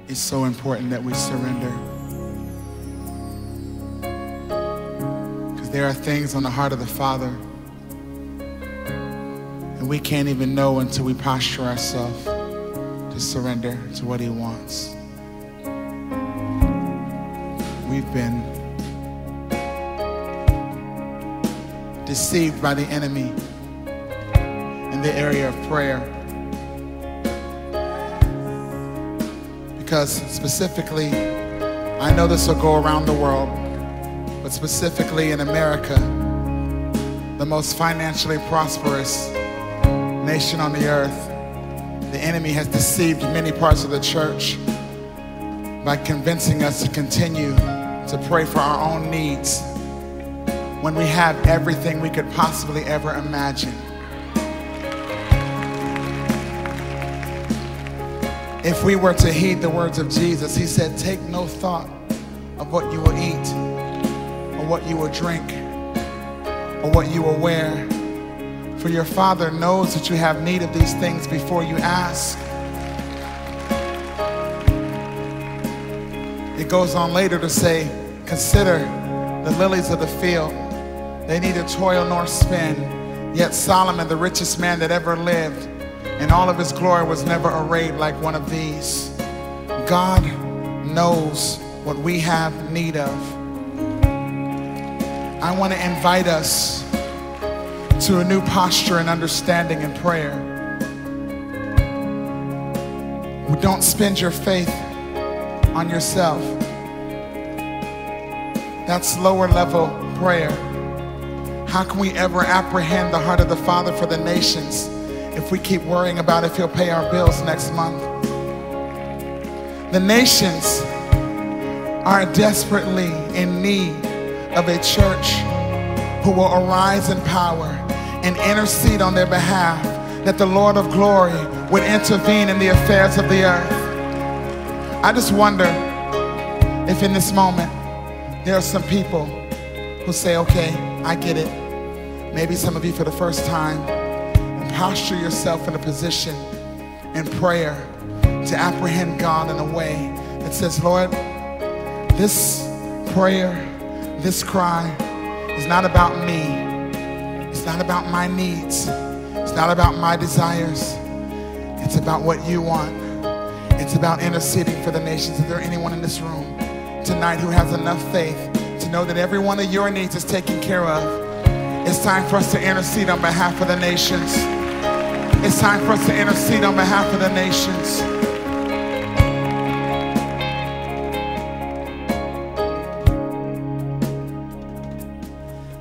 it's so important that we surrender. Because there are things on the heart of the Father and we can't even know until we posture ourselves to surrender to what he wants. We've been deceived by the enemy in the area of prayer. Because specifically, I know this will go around the world, but specifically in America, the most financially prosperous nation on the earth, the enemy has deceived many parts of the church by convincing us to continue to pray for our own needs when we have everything we could possibly ever imagine. If we were to heed the words of Jesus, he said, take no thought of what you will eat, or what you will drink, or what you will wear. For your Father knows that you have need of these things before you ask. It goes on later to say, consider the lilies of the field. They neither toil nor spin. Yet Solomon, the richest man that ever lived, in all of his glory was never arrayed like one of these. God knows what we have need of. I want to invite us to a new posture and understanding in prayer. Don't spend your faith on yourself. That's lower level prayer. How can we ever apprehend the heart of the Father for the nations if we keep worrying about if he'll pay our bills next month? The nations are desperately in need of a church who will arise in power and intercede on their behalf, that the Lord of glory would intervene in the affairs of the earth. I just wonder if in this moment there are some people who say, okay, I get it. Maybe some of you for the first time, posture yourself in a position in prayer to apprehend God in a way that says, Lord, this prayer, this cry is not about me. It's not about my needs. It's not about my desires. It's about what you want. It's about interceding for the nations. Is there anyone in this room tonight who has enough faith to know that every one of your needs is taken care of? It's time for us to intercede on behalf of the nations. It's time for us to intercede on behalf of the nations.